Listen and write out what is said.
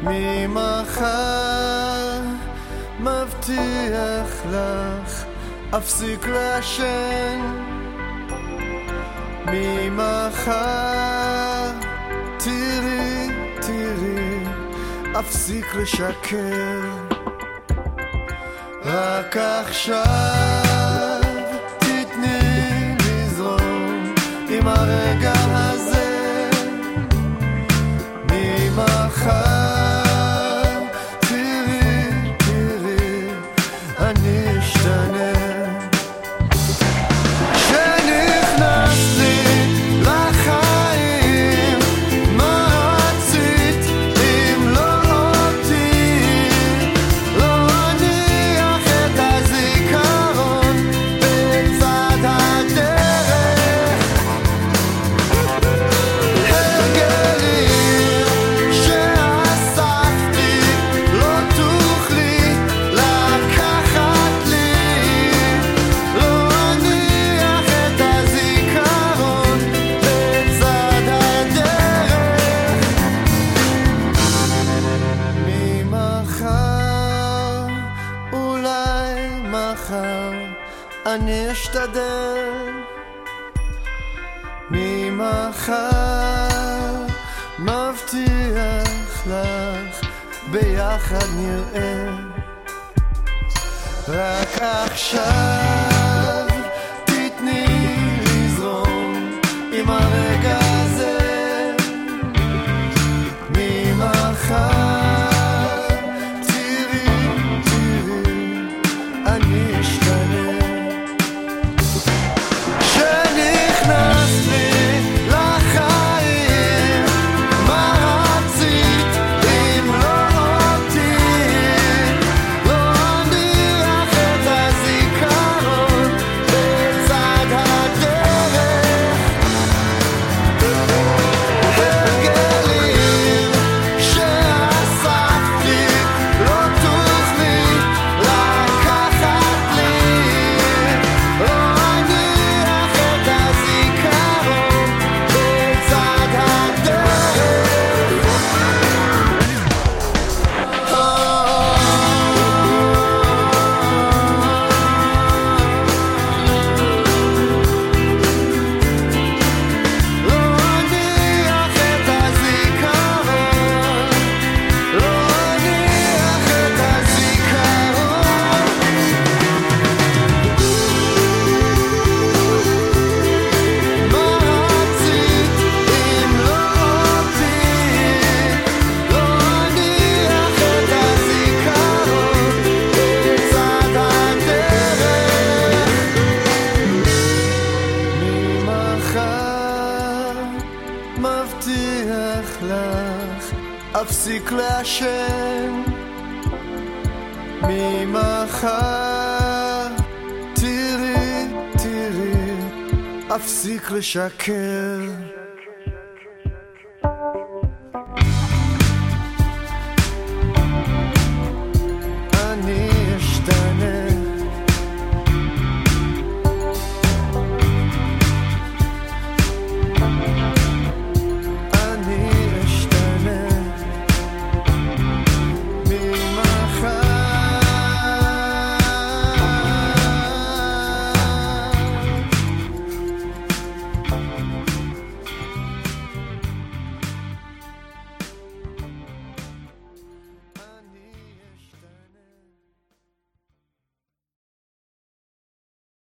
ממחר מבטיח לך אפסיק לעשן, ממחר תראי, אפסיק לשקר. רק עכשיו תתני לזרום עם הרגע הזה, ממחר תראי, אני אשתנה. אני אשתדל, ממחר מבטיח לך ביחד נראה. רק עכשיו תתני לזרום עם הרגע הזה, ממחר תראי, אני אשתנה. מבטיח לך אפסיק לעשן, ממחר תראי, אפסיק לשקר.